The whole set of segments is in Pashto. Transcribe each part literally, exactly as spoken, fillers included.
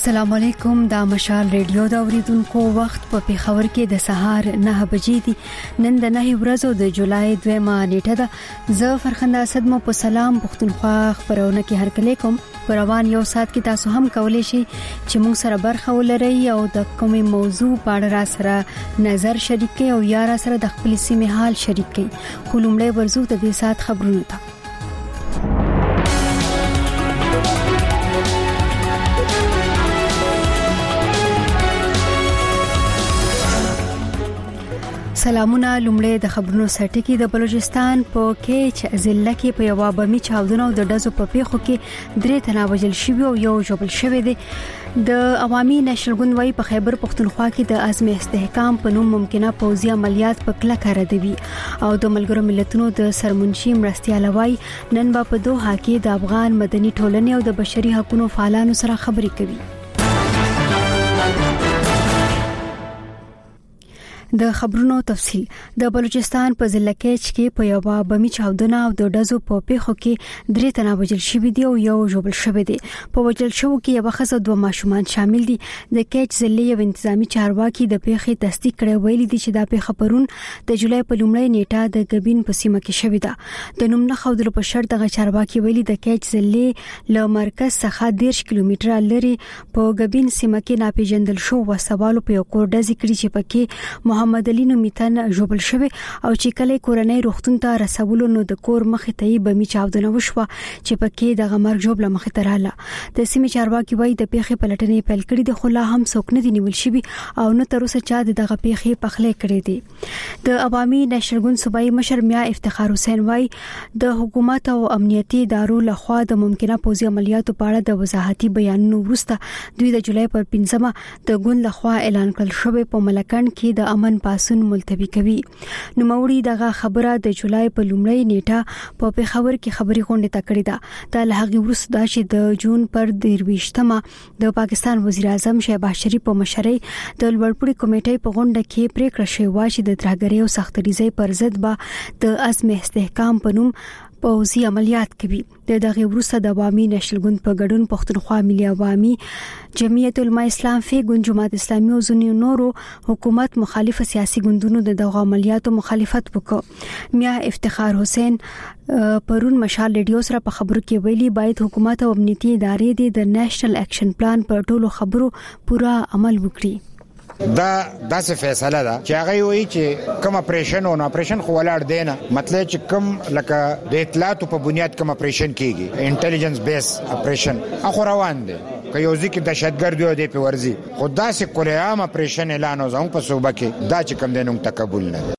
السلام علیکم. دا مشال ریډیو دا اوریدونکو وخت په پیښور کې د سهار نه بجې دي. نن د نه ورځو د جولای دویمه نیټه ده. زه فرخنده اسد مو په سلام پښتونخوا خبرونه کې هرکلی کوم. روان یو سات کې تاسو هم کولای شئ چې موږ سره برخه ولرئ او د کومې موضوع په اړه را سره نظر شریک کړئ او یا را سره د خپل سیمې حال شریک کړئ. خو لومړی ورځو د دې سات خبرونه ته. سلامونه. لومړی د خبرونو سرټکی. د بلوچستان په کې ضلع کې په یو بمي چاودنه او د ډزو په پیښو کې درې تنه وژل شوي او یو ژوبل شوی دی. د عوامي نشل ګوند وايي په خیبر پختونخوا کې د عزم استحکام په نوم ممکنه پوځي عملیات په کلکه ردوي او د ملګرو ملتونو د سرمنشي مرستياله وايي نن په دوحه کې د افغان مدني ټولنې او د بشري حقوقو فعالانو سره خبرې کوي. د خبرونو تفصيل. د بلوچستان په ضلع کې په یو بمي چاودنه او د ډزو په پیښو کې درې تنه وژل شوي دي او یو ژوبل شوی دی. په وژل شوو کې یو ښځه او دوه ماشومان شامل دي. د کېچ ضلع یو انتظامی چارواکي د پیښې تصدیق کړی ویلي دي چې دا پیښه پرون د جولای په لومړۍ نیټه د ګبین په سیمه کې شوې ده. د نوم نه خودلو په شرط دغه چارواکي ویلي د کېچ ضلع له مرکز څخه ډېر کیلومتره لري په ګبین سیمه کې ناپېژندل شو وسوالو په یو کور ډزې کړې چې پکې محمد علي نومیتن ژوبل شوی او چې کله کورنۍ روغتون ته رسولو نو د کور مخې ته یې بمي چاودنه وشوه چې پکې دغه مرګ ژوبله مخې ته رااله. د سیمې چارواکي وايي د پیښې پلټنې پیل کړې دي خو لا هم څوک نه دي نیول شوي او نه تر اوسه چا دغه پیښې پخلې کړې دي. د عوامي نشل ګوند صوبایي مشر میا افتخار حسین وايي د حکومت او امنیتي ادارو لخوا د ممکنه پوځي عملیاتو په اړه د وضاحتي بیانونو وروسته دوی د جولای پر پنځمه د ګوند لخوا اعلان کړل شوی په ملکند کې د امن پاسون ملتوي کوي. نو موري دغه خبره د جولای په لومړۍ نیټه په پیښور کې خبري غونډه تکړه ده. د لهغي وروسته دا چې د جون پر درويشتمه د پاکستان وزیر اعظم شهباز شریف په مشرۍ د لوړپوړي کمیټې په غونډه کې پریکړه شوې چې د ترهګرۍ او سختګریزۍ پر ضد به د عزم استحکام په نوم پوځي عملیات کوي. د دغه وروسته د عوامي نشل ګوند په ګډون پښتونخوا ملي عوامي جمعیت علماء اسلام فی ګوند جماعت اسلامي او ځینو نورو حکومت مخالف سیاسي ګوندونو د دغه عملیاتو مخالفت وکړ. میا افتخار حسین پرون مشال ریډیو سره په خبرو کې ویلي باید حکومت او امنیتي ادارې د نېشنل اکشن پلان پر ټولو خبرو پورا عمل وکړي. دا داسې فیصله ده چې هغه وایي چې کوم اپریشن او اپریشن خو ولاړ دی نه مطلب چې کوم لکه د اطلاعاتو په بنیاد کوم اپریشن کیږي انټيليجنس بیس اپریشن اخو روان دي که یو ځکه دهشتګرد دی په ورزي خو داسې کله عام اپریشن اعلان وزم په صوبه کې دا چې کوم دینو تقبل نه.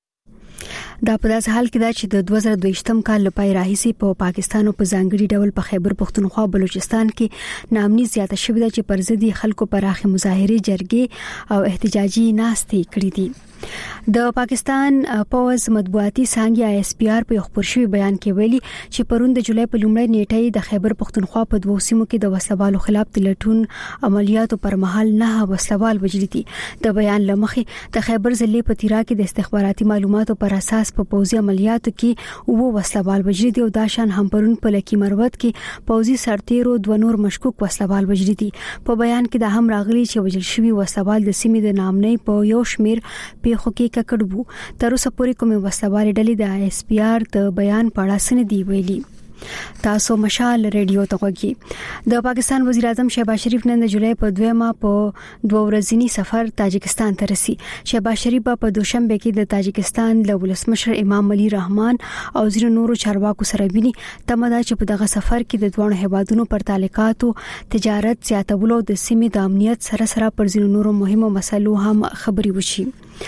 دا په داس حال کې دا چې د دوه زره دوه کال لپاره راهیسي په پاکستان او په ځانګړي ډول په خیبر پختونخوا بلوچستان کې نامني زیاته شوې ده چې پر ضد خلکو پراخه مظاهره جرګې او احتجاجي ناستې کړې دي. د پاکستان پوز مطبوعاتي څانګه آی اس پی آر په خبر شوی بیان کې ویلي چې پرون د جولای په لومړۍ نیټه د خیبر پختونخوا په دوه سیمو کې د وسوالو خلاف د لټون عملیاتو پر مهال نه وسوال وجلی دي. د بیان لمخې د خیبر ضلع په تیرا کې د استخباراتي معلوماتو پر اساس په پوځي عملیاتو کې وو وسوال وجلی دي او دا شان هم پرون په لکی مروت کې پوځي سرتیرو دوه نور مشکوک وسوال وجلی دي. په بیان کې دا هم راغلي چې وجل شوی وسوال د سیمې د نامنۍ په یو شمیر پیښو کې ککړبو. تر اوسه پورې کومه وسوالې ډلې د آی اس پی آر د بیان په اړه سن دی ویلي. تاسو مشال ریډیو ته وګورئ. د پاکستان وزیر اعظم شهباز شریف نن د جولای په دویمه په دوه ورځنی سفر تاجکستان ته رسي. شهباز شریف په دوشنبه کې د تاجکستان له ولسمشر امام علي رحمان او ځینو نورو چارواکو سره ویني. تمدا چې په دغه سفر کې د دوه هیوادونو پر تعلقاتو تجارت زیاتولو د سیمې د امنیت سره سره پر ځینو نورو مهمو مسلو هم خبري وشي.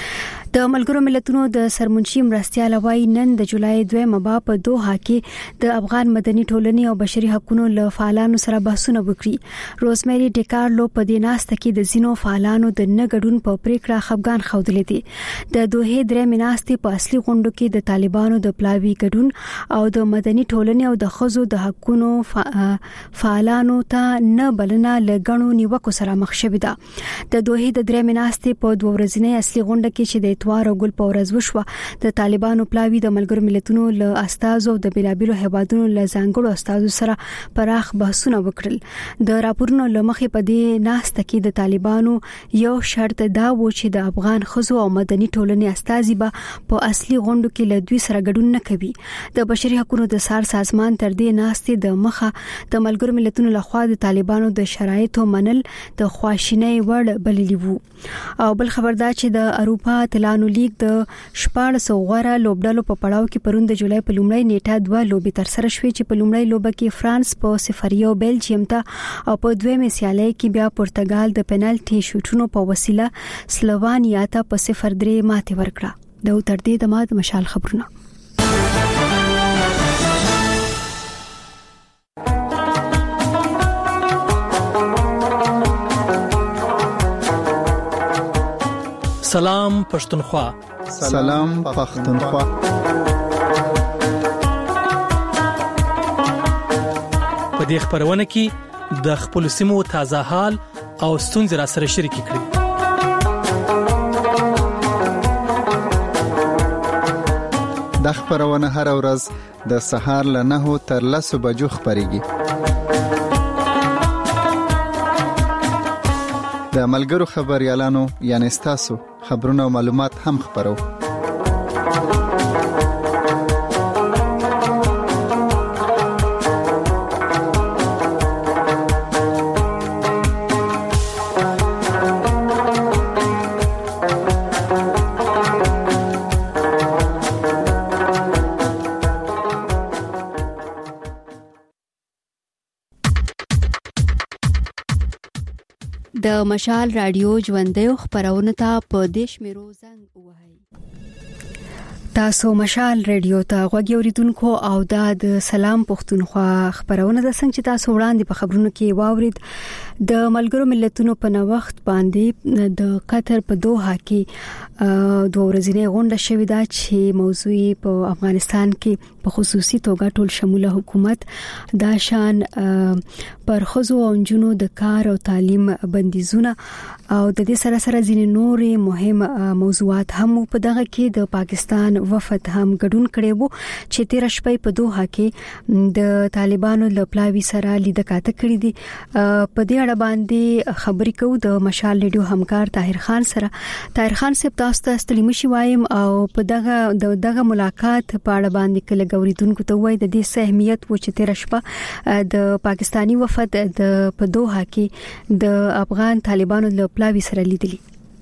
د ملګرو ملتونو د سرمنشي مرستياله وايي نن د جولای دویمه با په دوحه کې د افغان مدني ټولنې او بشري حقوقو له فعالانو سره بحثونه وکړي. روزمری ډیکارلو په دې ناسته کې د زینو فعالانو د نګډون په پریکړه خفګان خوذلې دي. د دوحه درې مناستې په اصلي غونډو کې د طالبانو د پلاوی ګډون او د مدني ټولنې او د خزو د حقوقو فعالانو ته نه بلنه لګڼو نیوکو سره مخ شوې ده. د دوحه د درې مناستې په دوه ورځنۍ اصلي غونډه کې چې د اتوار او ګل په ورځ وشوه د طالبانو پلاوی د ملګرو ملتونو له استازو د بیلابیلو هیوادونو له ځانګړو استازو سره پراخ بحثونه وکړل د راپورونو لمخې په دې ناسته کې د طالبانو یو شرط دا و چې د افغان خزو او مدني ټولنې استازي به په اصلي غونډو کې له دوی سره ګډون نه کوي د بشري حقوقو د سار سازمان تر دې ناستې د مخه د ملګرو ملتونو لخوا د طالبانو د شرایطو منل د خواشینۍ وړ بللی وو او بل خبردار چې د اروپا اتلانو لیگ د شپږ سوه غوړه لوبډلو په پړاو کې پرون د جولای په لومړۍ نیټه دوه لوبې تر سره شوې چې په لومړۍ لوبه کې فرانس په صفر یو بیلجیم ته او په دویمه سیالۍ کې بیا پرتګال د پنالټي شوټونو په وسیله سلووانیا ته په صفر درې ماتې ورکړه د تر دې د ماده مشال خبرونه سلام پښتونخوا سلام پښتونخوا په دې خبرونه کې د خپل سیمو تازه حال او ستونزې را سره شریک کړئ د خبرونه هر ورځ د سهار له نهو تر لسو بجو خبريږي د ملګرو خبريالانو یعنی تاسو خبرونه او معلومات هم خبرو د مشال رادیو ژوندۍ خبرونه ته په دیش میرو زنګ وهاي تاسو مشال رادیو ته غوږی اوریدونکو او د سلام پښتونخوا خبرونه د څنګه چې تاسو وړاندې په خبرونو کې واورید د ملګرو ملتونو په نوښت باندې د قطر په دوحه کې دوه ورځې غونډه شوې ده چې موضوع په افغانستان کې په خصوصي توګه ټول شموله حکومت دا شان پر خزو او جنونو د کار او تعلیم بندیزونه او د دې سره سره ځینې نورې مهم موضوعات هم په دغه کې د پاکستان وفد هم ګډون کړي وو چې تیر شپه په دوحه کې د طالبانو له پلاوی سره لیدکاته کړې دي په دې اړه باندې خبرې کوو د مشال ریډیو همکار طاهر خان سره طاهر خان صاحب تاسو ته ستړي مشي وایم او په دغه دغه ملاقات په اړه باندې کله غوړیدونکو ته وایي د دې اهمیت و چې تیر شپه د پاکستانی وفد د په دوحه کې د افغان طالبانو له پلاوی سره لیدلی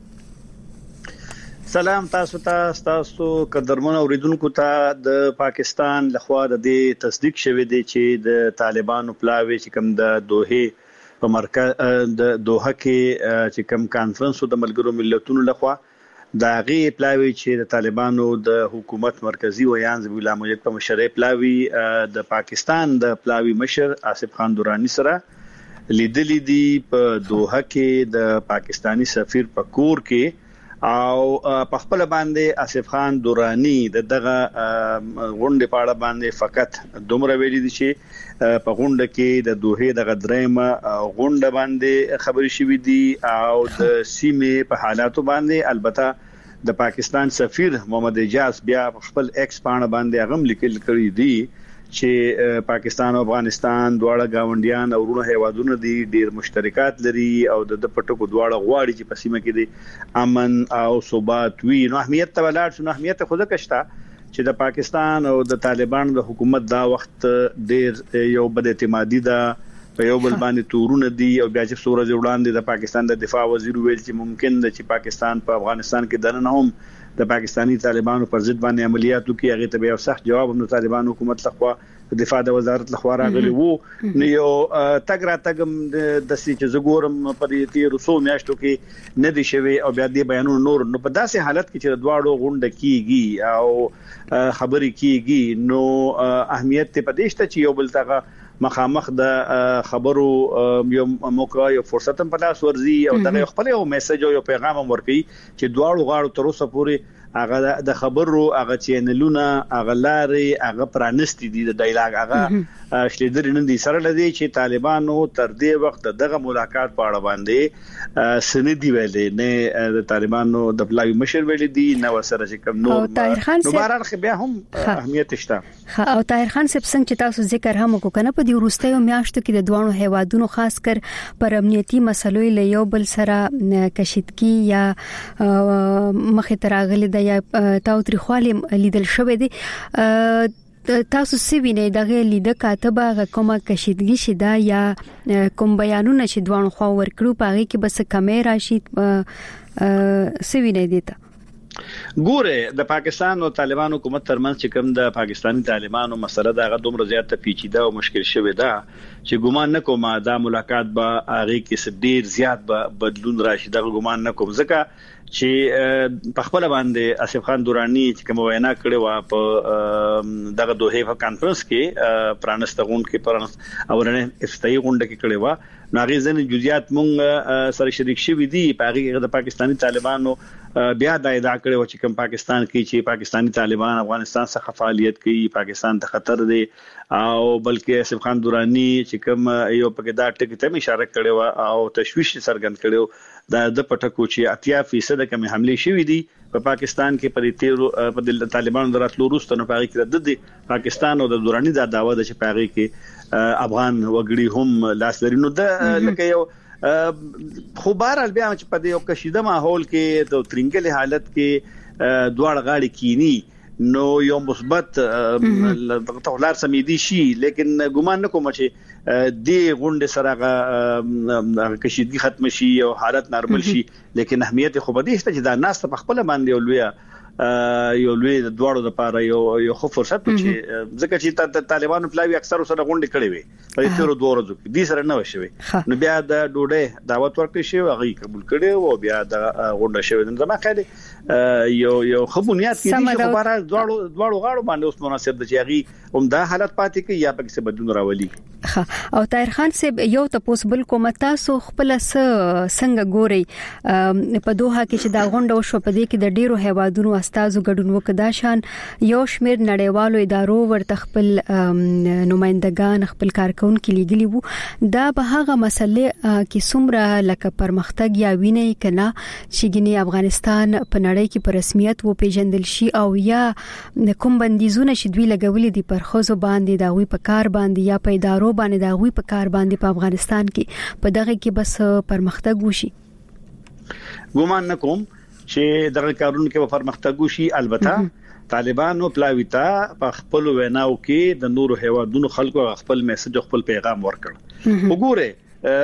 سلام تاسو ته تاسو قدرمن اوریدونکو ته د پاکستان لخوا د دې تصدیق شوې دي چې د طالبانو پلاوی چې کوم د دوحه په مرکز د دوحه کې چې کوم کانفرنس د ملګرو ملتونو لخوا دا غي پلاوی چې د طالبانو د حکومت مرکزی ویان ذبیح الله مجید په مشرۍ پلاوی د پاکستان د پلاوی مشر آصف خان درانی سره لیدلې دي په دوحه کې د پاکستانی سفیر په کور کې او په خپل باندې آصف خان درانی د دغه غونډه پاړه باندې فقط دومره ویلي دي چې په غونډه کې د دوحه د غدرېمه غونډه باندې خبري شوې دي او د سیمه په حالاتو باندې البته د پاکستان سفیر محمد اجاز بیا خپل ایکس باندې باندې غم لیکل کړی دي چې پاکستان او افغانستان دواړه گاونډیان او ورونه هیوادونه دي ډیر مشترکات لري او د پټکو دواړه غواړي چې په سیمه کې دي امن او ثبات وي نو اهمیت ته ولاړ شو اهمیت خو ځکه شته چې د پاکستان او د طالبانو د حکومت دا وخت ډیر یو بد اعتمادي ده په یو بل باندې تورونه دي او بیا چې سورج وړاندې د پاکستان د دفاع وزیر ویل چې ممکن ده چې پاکستان په افغانستان کې دننه هم د پاکستانی طالبانو پر ضد باندې عملیاتو کې هغه ته به سخت جواب هم د طالبانو حکومت لخوا د دفاع د وزارت لخوا راغلی وو نو یو تګ را تګم د سې چې زګورم په دې رسو میاشتو کې نه دي شوی او بیا دې بیانونه نور نو په داسې حالت کې چې دواړو غونډه کیږي او خبرې کیږي نو اهمیت ته پدېشته چې یو بل تاغه مخامخ د خبرو یو موقع یو فرصت هم په لاس ورزي او د خپل یو میسج او یو پیغام ورکړي چې دواړو غاړو تر اوسه پورې هغه د خبرو هغه چینلونه هغه لارې هغه پرانستي دي د ډایلاګ هغه شلیدر نن دي سره لدی چې طالبانو تر دې وخت دغه ملاقات په اړه باندې سندي ویلې نه د طالبانو د بلاوی مشر ویلې دي نو سره چې کوم نو نو بهرحال خو بیا هم اهمیت شته او طاهر خان صاحب څنګه چې تاسو ذکر هم وکړه په دې وروستیو میاشتو کې د دوانو هیوادونو خاص کر پر امنیتي مسلو له یو بل سره کشیدګي یا مخې تراغلي یا تاوتریخواله لیدل شوې دي تاسو سوینه دغه لیده کاتبه کومه کشیدګي شیدا یا کوم بیانونه چې دوانو خو ورکړو پاره کې بس کیمرا شي سوینه دي ته ګوره د پاکستان او طالبان حکومت ترمنځ چې کوم د پاکستانی طالبانو مسله دا غو دومره زیاته پیچیده او مشکل شوې ده چې ګومان نکوم دا ملاقات به هغه کې ډیر زیات به بدلون راشي دا ګومان نکوم ځکه چې په خپل باندې اسف خان دورانی چې کوم وینا کړې و په دغه دوه په کانفرنس کې پرانستغون کې پرانست اورنه افتای غونډه کې کړې و ناغي ځنې جزئیات مونږ سره شریک شوي دي په هغه د پاکستانی طالبانو بیا دا ادعا کړې و چې کوم پاکستان کې چې پاکستانی طالبان افغانستان څخه فعالیت کوي پاکستان ته خطر دی او بلکې اسف خان دورانی چې کوم یو په دا ټکی ته اشاره کړې و او تشویش څرګند کړو دا د پټکو چې اتیا فیصد کم حمله شوې دي په پاکستان کې په تیر په طالبانو دراتلو وروسته نو پاره کې د پاکستان او د دورانی دا داوا د چې پاره کې افغان وګړي هم لاس لري نو د لکه یو خو بهرحال بیا چې په یو کشیده ماحول کې د ترنګل حالت کې دواړه غاړي کینی نو یو مثبت تغلار سمیدي شي لیکن ګومان نکوم چې دی غونډه سره کشیدګي ختم شي او حالت نارمل شي لیکن اهمیت خو بده است چې دا ناس په خپل باندې ولوي یو لوی د دوړو لپاره یو یو خو فرصت چې ځکه چې طالبانو پلاوی اکثر سره غونډه کړې وي په تیرو دوه ورځو کې دي سره نه وشوي نو بیا د ډوډۍ دعوت ورکړي شو هغه قبول کړي او بیا د غونډه شوی نو زما خیال یو یو خو بنیاد کې دي چې خبره دوړو دوړو غاړو باندې اوس مناسب د چیغي عمده حالت پاتې کې یا پکې څه بدلون راولي او طاهر خان صاحب یو تاسو بل کوم تاسو خپل څنګه ګوري په دوه کې چې دا غونډه وشو په دې کې د ډیرو هیوادونو استادو ګډون وکړا شان یو شمیر نړیوالو ادارو ورته خپل نمائندگان خپل کارکونکو لیږلي وو دا به هغه مسلې کې څومره لکه پرمختګ یا ویني کنا چې ګني افغانستان په نړۍ کې په رسمیت و پیژندل شي او یا کوم بندیزونه چې دوی لګولې دي پر خوځو باندې دا وی په کار باندې یا په ادارو باندې دا وی په کار باندې په افغانستان کې په دغه کې بس پرمختګ وشي ګومان نکوم چې دغه کارونه کې په پرمختګ وشي البته طالبانو پلاویتا په خپل ویناو کې د نورو هیوادونو خلکو خپل میسج خپل پیغام ورکړ وګوره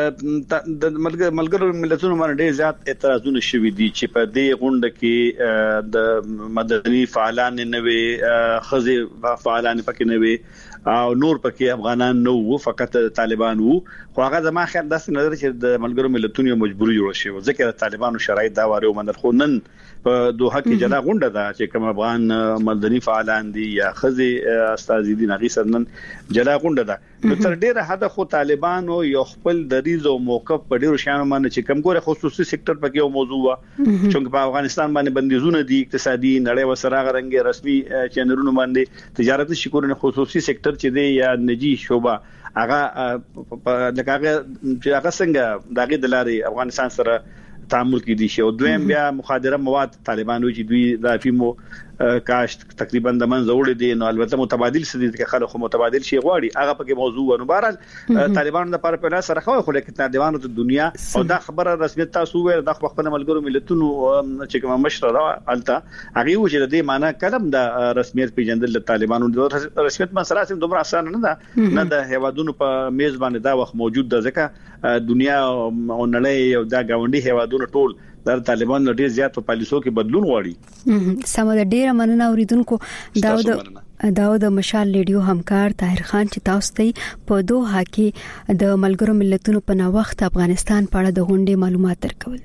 د ملګرو ملتونو باندې ډېر زیات اعتراضونه شوي دي چې په دې غونډه کې د مدني فعالان نه وي خزي فعالان پکې نه وي او نور پکې افغانان نو وو فقط طالبان وو خو هغه زما خیال داسې نظر چې د ملګرو ملتونو مجبوري جوړ شي ځکه طالبانو شرایط دا واره ومنل خو نن په دوه کې جلا غونډه ده چې کوم افغان مدني فعالان دي یا خزي استاد دي نغي سرنن جلا غونډه ده نو تر ډیره حد خو طالبانو یو خپل دریز او موقف په ډیرو شانو باندې چې کوم ګوره خصوصي سېکټر پکې یو موضوع و چې په افغانستان باندې بندیزونه دي اقتصادي نړۍ وسره غرنګ رسمي چینلونو باندې تجارت شکرونه خصوصي سېکټر چې دی یا نجی شوبه هغه لکه چې هغه څنګه دغه د لارې افغانستان سره تعامل کې دي شي او دویم بیا مخدره مواد طالبانو چې دوی د افیمو کاشت تقریبا د منځ وړي دي نو البته متبادل سدي کې خلک متبادل شي غواړي هغه پکې موضوع نو بهرحال طالبانو د لپاره په لاس سره خو خو لیکن طالبانو د دنیا او د خبره رسمیت تاسو ویل د خپل ملګرو ملتونو چې کوم مشر را الته هغه و چې د دې معنی کلم د رسمیت پیژندل طالبانو د رسمیت مسله سم دومره اسانه نه ده نه د هیوادونو په میز باندې دا وخت موجود ده ځکه دنیا او نړۍ او د گاونډي هیوادونو ټول د طالبانو ډیر زیات په پالیسو کې بدلون غواړي سم د ډیره مننه اوریدونکو داود داود مشال ریډیو همکار طاهر خان چې تاسو ته په دوه کې د ملګرو ملتونو په نوښت افغانستان په اړه د غونډې معلومات درکول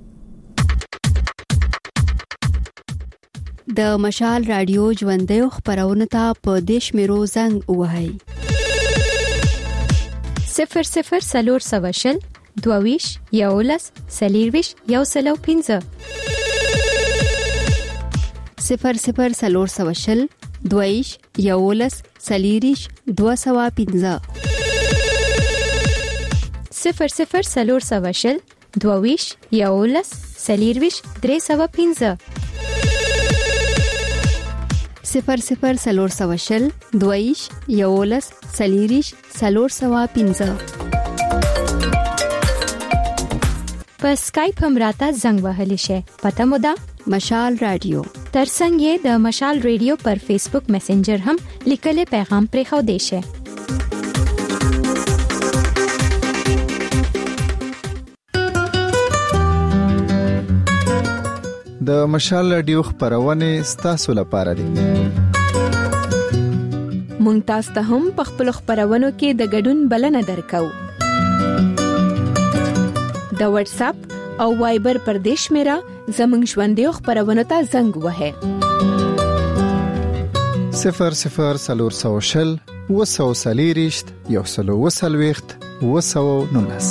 د مشال رادیو ژوندۍ خبرونه ته په دیش میرو زنګ وهاي صفر صفر سلور سواشل دویش یولس سلیرویش یو سلو پینزه صفر صفر سلور سواشل دویش یولس سلیریش دو سوا پینزه صفر صفر سلور سواشل دویش یولس سلیرویش درې سوا پینزه صفر صفر سلور سواشل دویش یولس سلیریش سلور سوا پینزه په اسکایپ هم راته زنګ وهلی شي. پته مو ده مشال رادیو. ترڅنګ یې د مشال رادیو پر فیسبوک میسنجر هم لیکلي پیغام پرې خو دی شي. د مشال رادیو خبرونه ستاسو لپاره دي. مونږ تاسو ته هم په خپل خبرونو کې د ګډون بلنه درکو. د واتس اپ او وایبر پر دیش میرا زمنګ ژوندې خبرونه ته زنګ وهه صفر صفر سلور سوشل وسو سلیریشت یو سلو وسلويخت وسو نونس.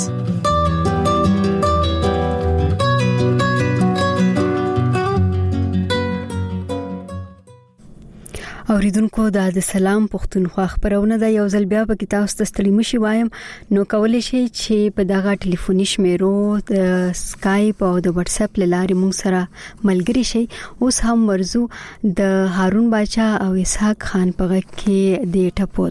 اوریدونکو د سلام پښتونخوا خبرونه د یو ځل بیا په تاسو ته ستړي مشي وایم نو کولای شئ چې په دغه ټلیفوني شمیرو د سکایپ او د واتس اپ لارې موږ سره ملګری شئ. اوس هم ورزو د هارون باچا او اسحاق خان په غږ کې د ټپوت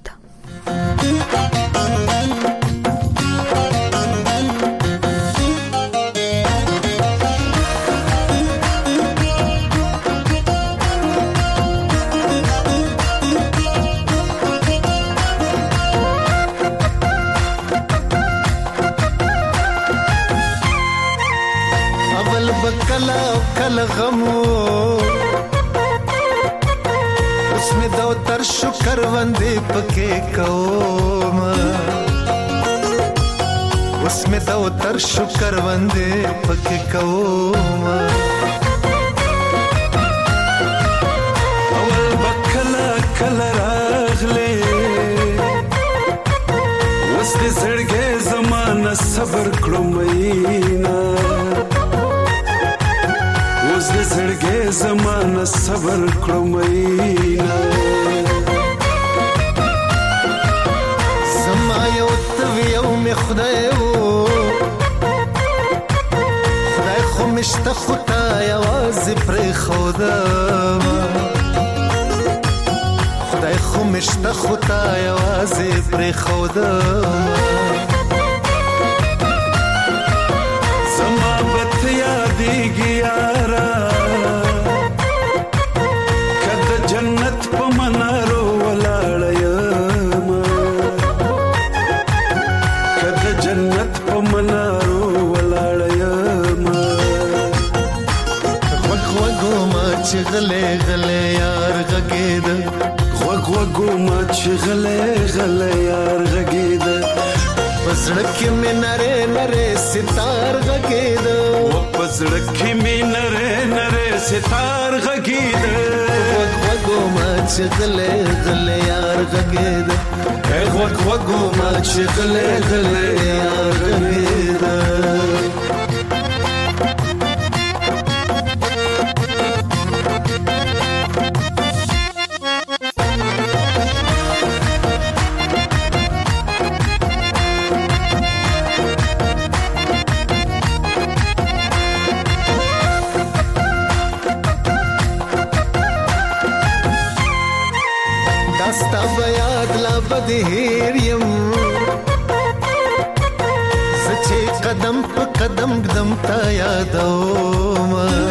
کلا کلا غمو اس میں دو تر شکر وندے پکے کوم اس میں دو تر شکر وندے پکے کوم اول بکلا کلا راغلے اس دے زړګې زمانہ صبر کړو مینا اوس دې زړګې زمانہ صبر کړو مینا زما یو تویو می خدای وو خدای خو مشته خدای आवाज پر خدا خدای خو مشته خدای आवाज پر خدا زما بت یادېږي یارا کله جنت په منارو ولاړ یم کله جنت په منارو ولاړ یم غوږ غوږو ما چې غلې غلې یار غږېده غوږ غوږو ما چې غلې غلې یار غږېده پسړه کې مې نره نره ستار غږېده پسړه کې مې نره نره ستار غږېده غوږ غوږو ما چې غلې غلې یار غږېده غوږ غوږو ما چې غلې غلې یار غږېده دستا بیاد لا بدهیر یم سچے قدم پا قدم قدم تا یادوم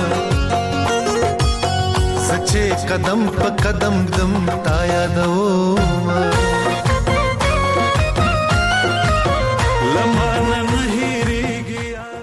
سچے قدم پا قدم قدم تا یادوم لمانا نهیریگی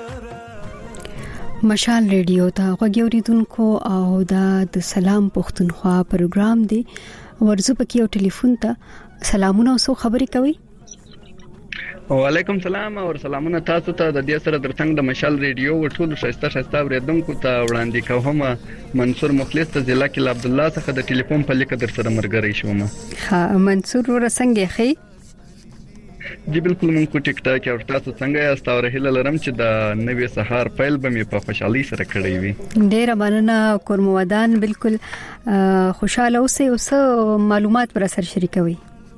مشال ریډیو ته غوږی اوریدونکو او د سلام پښتونخوا پروګرام دی ورزو پکې یو ټلیفون ته سلامونه او سو خبرې کوي. وعلیکم سلام او سلامونه تاسو ته د دې سره درڅنګ د مشال ریډیو ټول شایسته شایسته اوریدونکو ته وړاندې کوم منصور مخلص ته ضلع کې عبد الله څخه د ټلیفون په لیک در سره مرګري شوم. ها منصور ورسنګ خي جی بالکل مونږ کو ټیک ټاک او تاسو څنګه یاست او هیله لرم چې د نوې سهار پیل به مې په خوشحالي سره کړی وي. ډیره مننه کورمودان، بالکل خوشاله اوسئ او څه معلومات پر سر شریکوي.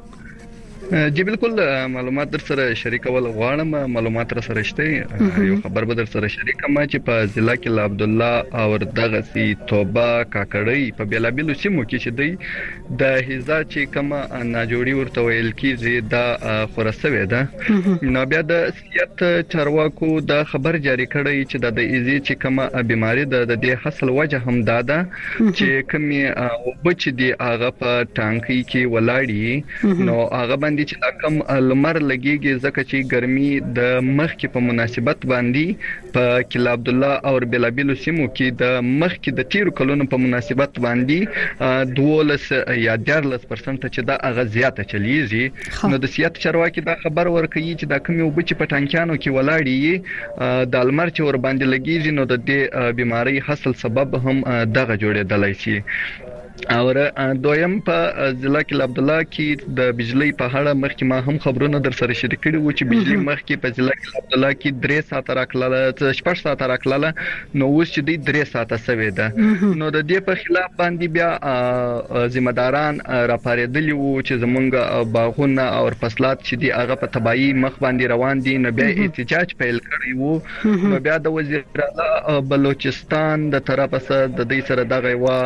جی بالکل معلومات در سره شریکول غواړم. معلومات را سره شته، یو خبر به در سره شریکم چې په ضلع کې عبد الله او دغه سي توبه کاکړی په بیلابیلو سیمو کې چې دی د هزا چې کومه ناجوړي ورته ویل کیږي دا خورسوي ده. نو بیا د سیاست چارواکو دا خبر جاری کړی چې د ایزي چې کومه بیماری ده د دې حاصل وجه هم دا ده چې کومي وبچ دی هغه په ټانکي کې ولاړی، نو هغه باندې چې کم لمر لګيږي ځکه چې ګرمي د مخ کې په مناسبت باندې په کلا عبد الله او بیلابیلو سیمو کې د مخ کې د تیرو کلونو په مناسبت باندې دولس یا دیارلس پرسنټ چې دا هغه زیاته چلیږي. نو د سیاست چارواکي دا خبر ورکړي چې دا کومي وبچ په ټانکیانو کې ولاړی د لمر چې ور باندې لګيږي نو د دې بیماری حاصل سبب هم دغه جوړېدلای شي. او دویم په ضلع کې عبد الله کې د بجلی په اړه مخکې ما هم خبرونه در سره شریک کړي وو چې بجلی مخکې په ضلع کې عبد الله کې درې ساعت راکړه شپږ ساعت راکړه، نو اوس چې د درې ساعت سوي ده. نو د دې په خلاف باندې بیا ذمہ داران راپاریدلی وو چې زمونږ باغونه او فصلات چې دی هغه په تبعی مخ باندې روان دي، نو بیا احتجاج پیل کړی وو. نو بیا د وزیر اعلی بلوچستان د طرفه د دې سره دغه وا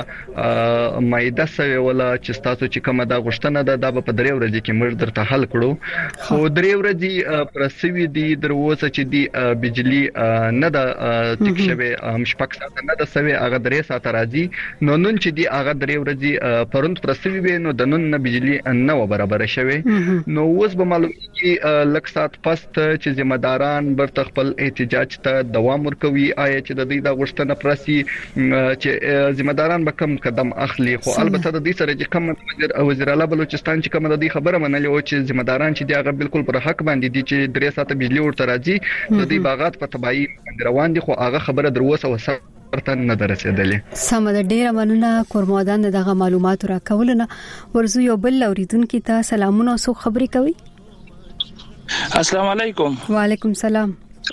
مایده سوي ولا چې تاسو چې کومه دا غشتنه ده دا په درې ورځې کې موږ درته حل کړو. خو درې ورځې پرسوي دي دروازه چې دی بجلی نه ده تک شوه مشپک ساعت نه ده سوي هغه درې ساعت راځي. نو نن چې دی هغه درې ورځې پروند پرسوي وي نو د نن نه بجلی نه و برابر شوه. نو اوس به معلومیږي لک ساعت پست چې ذمہ داران برته خپل احتجاج ته دوام ورکوي، آیا چې د دې د غشتنه پرسي چې ذمہ داران به کم قدم اخلي. خو البته د دې سره چې کوم وزیر اعلی بلوچستان چې کوم د دې خبره منلې او چې ذمہ داران چې دی هغه بالکل پر حق باندې دي چې درې ساعت بجلی ورته راځي د دې باغات په تبعی روان دي، خو هغه خبره دروسه ورته نه درسېدلې. سم د ډیره مننه کورمودان دغه معلومات راکولنه. ورزو یو بل اوریدونکو ته سلامونه او خبرې کوي. السلام علیکم. وعلیکم السلام.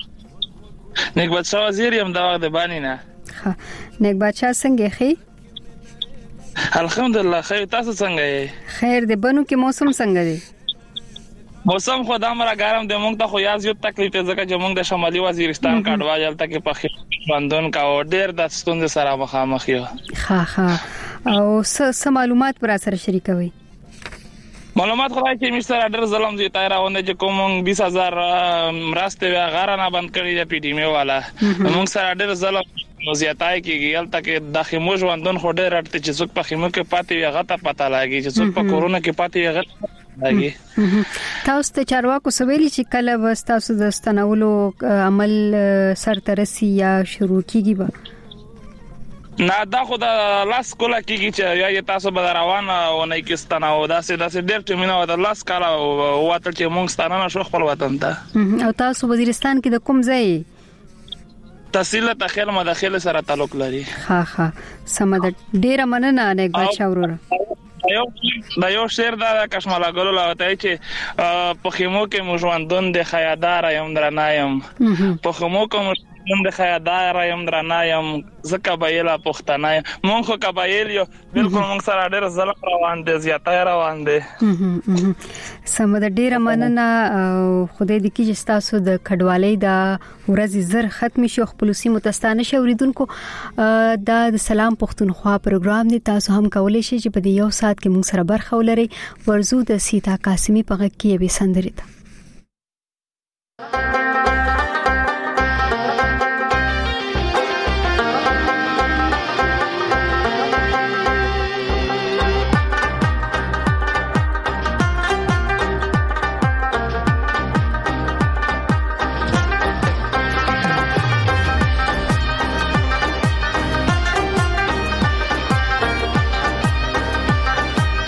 نیک بادشاہ وزیر یم دا وخت باندې نه. ها نیک بادشاہ څنګه خې؟ الحمدلله خیر، تاسو څنګه یې؟ خیر دی. بنو کې موسم څنګه دی؟ موسم خو دا مره ګرم دی، موږ ته خو یاز یو تکلیف ته ځکه چې موږ د شمالي وزیرستان کډوال یلته کې په خواندون کا ډېر د ستونزې سره مخامخ یو. ها ها او څه معلومات پر سره شریکوي؟ معلومات خو راځي چې مستر اډر ظلم زی تایراونه چې کوم بیس هزار مراسته وی غارانه بند کړی د پی ډی ام والا موږ سره اډر ظلم نو زیاتای کېږي البته کې د خیمو ژوندون خو ډېر اړتیا چې څوک په خیمو کې پاتې وي هغه ته پته لګي چې څوک په کورونا کې پاتې وي هغه لګي. تاسو ته چارواکو سویلی چې کله وستاسو د ستنولو عمل سر ترسي یا شروع کیږي به نه دا خو د لاس کوله کېږي چې یا تاسو به روانه ونه کېستنه او داسې داسې ډېر ټیمونه د لاس کاله واتل چې موږ ستانه شو خپل وطن ته. او تاسو وزیرستان کې د کوم ځای تحصیل داخل مداخل سره تعلق لري؟ ها ها سم د ډیره مننه نیک بادشاہ وروره. دا یو شعر دا کشماله ګلو لاوته چې په خیمو کې مژوندون د خیادار یم درنایم په خیمو کې مژوندون د خیادار یم درنایم زکه بایلا پښتنه مونږ خو قبایل یو بالکل مونږ سره ډېر ظلم روان دي زیاتای روان دي. سم د ډیره مننه خدای دې کې چې تاسو د کډوالۍ د ورځې زر ختم شي خپل سیمو تستانه شوریدونکو دا د سلام پښتونخوا پروګرام دی. تاسو هم کولای شئ چې په دې یو ساعت کې مونږ سره برخه ولرئ. ورزو د سیتا قاسمی په غږ کې به سندري ده.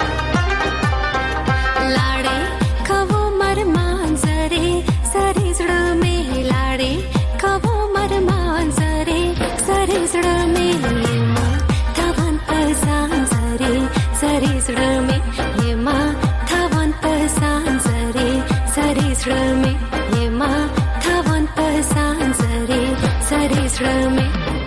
लाड़े कवो मर मांजरे सरे زړه مې یما تاوان پسان زری زری زړه مې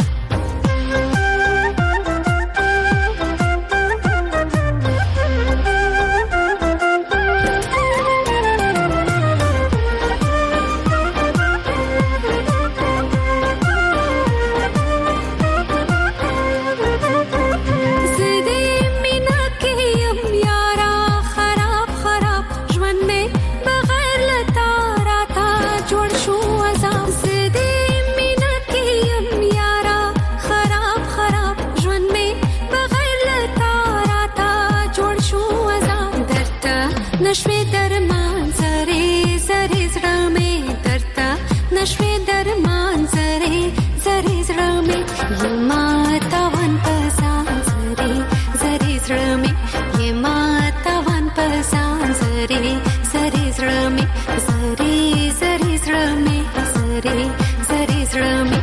نشوي درمان زری زری زړه مې درته نشوي درمان زری زری زړه مې یما تاوان پسان زری زری زړه مې یما تاوان پسان زری زری زړه مې زری زری زړه مې زری زری زړه مې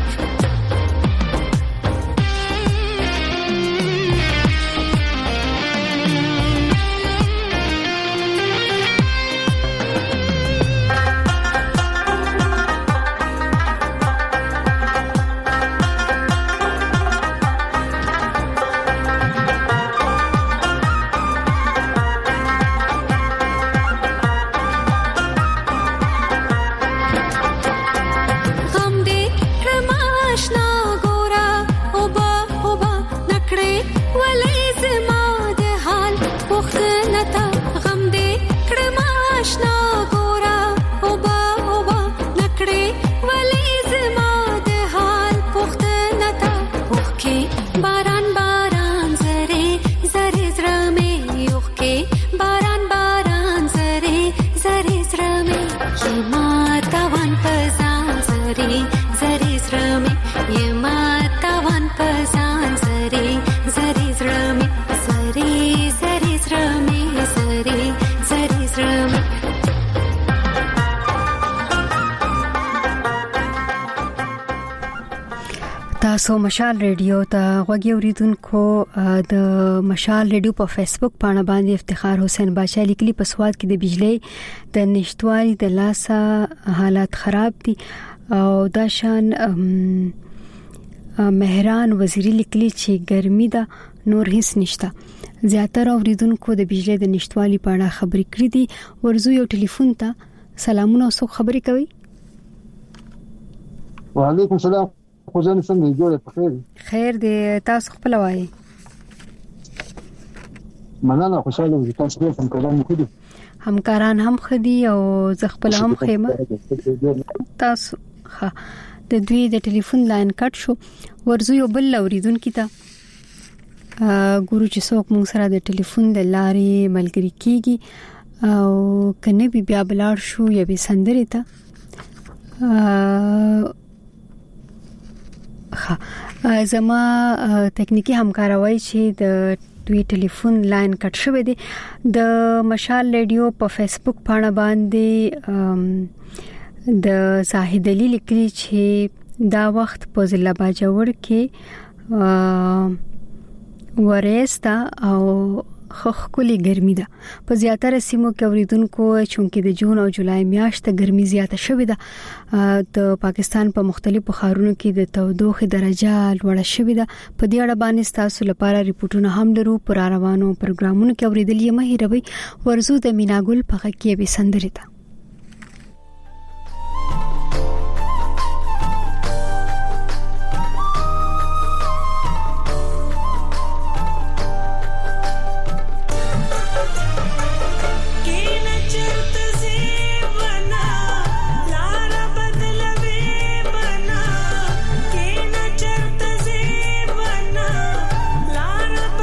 تاسو مشال ریډیو ته غوږی اوریدونکو د مشال ریډیو په فیسبوک باندې باندې افتخار حسین بادشاہ لیکلي په سواد کې د بجلی د نشټوالي د لاسه حالات خراب دي او دا شان مهران وزیری لیکلي چې ګرمي ده نور هیڅ نشته زیاتره اوریدونکو د بجلی د نشټوالي په اړه خبرې کړې دي ورزو یو ټلیفون ته سلامونه اوسو خبرې کوي وعلیکم السلام خو ځان څنګه جوړه په خیر خیر دې تاسو خپل وایي مننه خوشاله یم تاسو به همکاران خو دي همکاران هم خدي او زه خپل هم خیمه تاسو ها د دوی د ټلیفون لاین کټ شو ورزو یو بل اوریدونکو ته ګورو چې څوک مونږ سره د ټلیفون د لارې ملګری کیږي او کنه بیا بلار شو یا به سندري ته ها زما تکنیکی همکاروي چې د دوی ټلیفون لاین کټ شوی دی د مشال ریډیو په فیسبوک باندې باندې د زاهد علي لیکلي چې دا وخت په ضلع باجوړ کې ورېستا او خخ کلی ګرمي ده په زیاتره سیمو کې اوریدونکو چونکې د جون او جولای میاشت ګرمي زیاته شوې ده د پاکستان په مختلفو ښارونو کې د تودوخه درجه لوړه شوې ده په دې اړه باندې تاسو لپاره ریپورتونه هم لرو پر روانو پروګرامونو کې اوریدلې مه هېروئ ورزو د میناګل په کې به سندري ده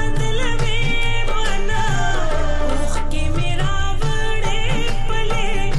मेरा बड़े पले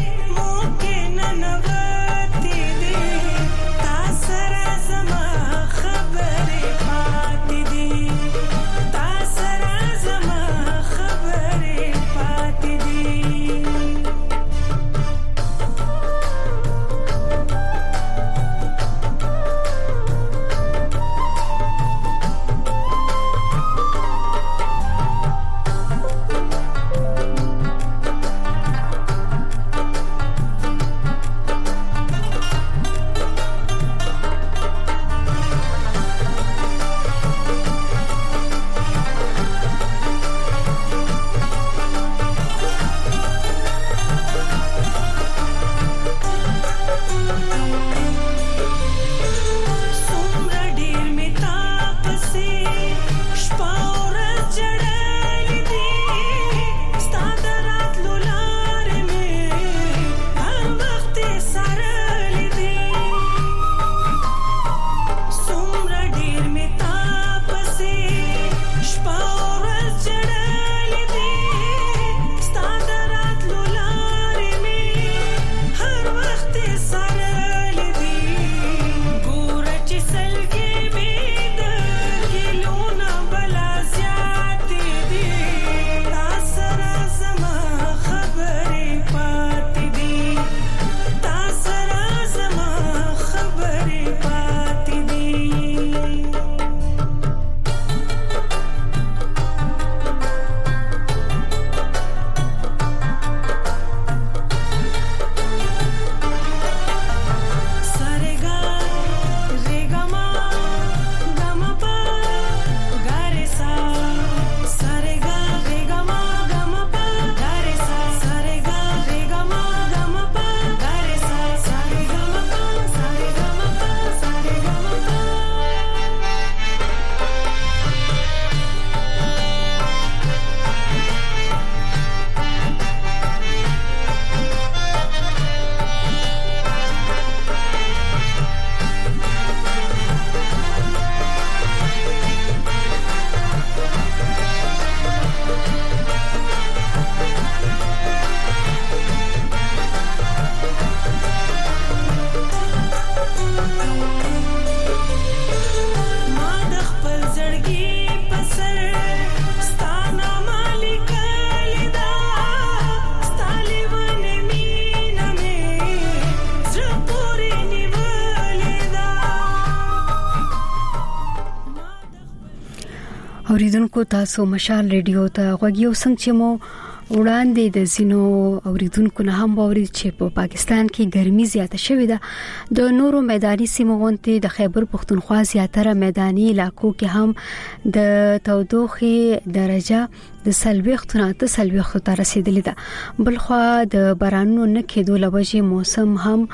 اوریدونکو تاسو مشال ریډیو ته غوږیو څنګه چې مو وړاندې د زینو اوریدونکو نه هم باورید چې په پاکستان کې ګرمي زیاته شوې ده. د نورو میداني سیمو غونډې د خیبر پختونخوا زیاتره میداني علاقو کې هم د تودوخې درجه د سلويختونه ته سلويختو ته رسیدلې ده. بلخوا د بارانونو نه کېدو لوجه موسم هم